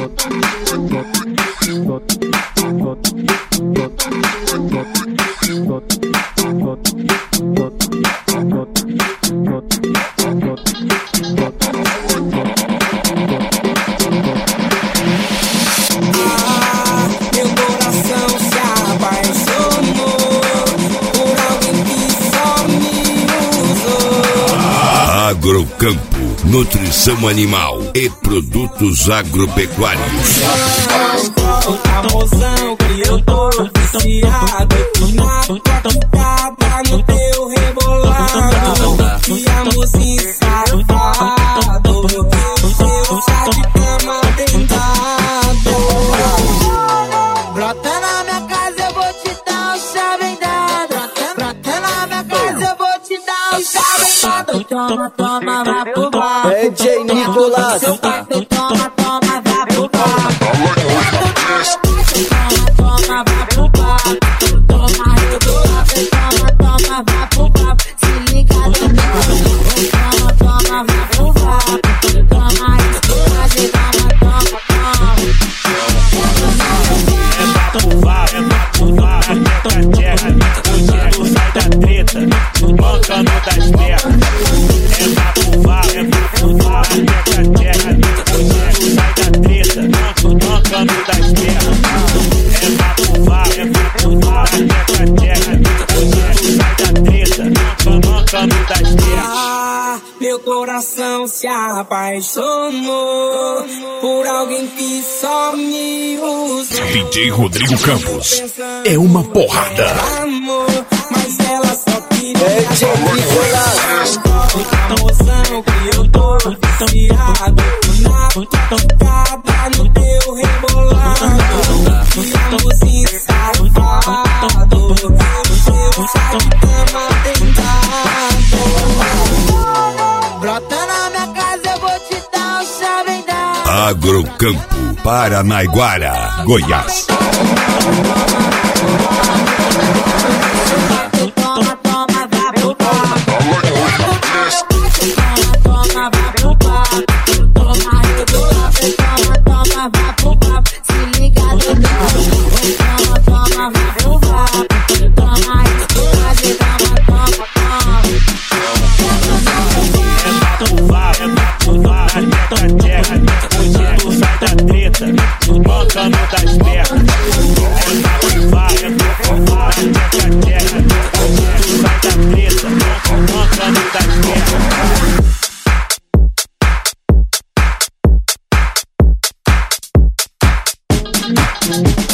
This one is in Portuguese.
Agrocampo, nutrição animal e produtos agropecuários. Amozão que eu tô viciado na catucada no teu rebolado. E amorzinho safado, eu chá de cama tentado. Brota na minha casa, eu vou te dar um chá vendado. Brota na minha casa, eu vou te dar um chá vendado. Toma, toma, vai pro bar. É DJ Nicolas. Seu pai, toma, toma, vai pro bar. Toma, vai pro bar. Toma, eu tô lá. Toma, vai pro bar. Se liga também. Toma, vai pro bar. Toma, escura, toma. Sai da treta, bancando das pernas. Sai da treta, bancando das pernas. Meu coração se apaixonou por alguém que só me usa. DJ Rodrigo Campos é uma porrada. Amor, mas ela só queria. É DJ Nicolas. Amozão que eu tô viciado na tocada no teu rebolado. E amorzinho safado, eu chá de cama tentado. Brota na minha casa, eu vou te dar um chá vendado. Agrocampo, Paranaiguara, Goiás. Toma, toma, vai pro bar. Toma, vai pro bar. Toma, eu tô lá. Toma, vai pro bar. Se liga também. Toma, vai pro bar. Toma, escura, toma. Sai da treta, bancando das pernas. Sai da treta, bancando das pernas.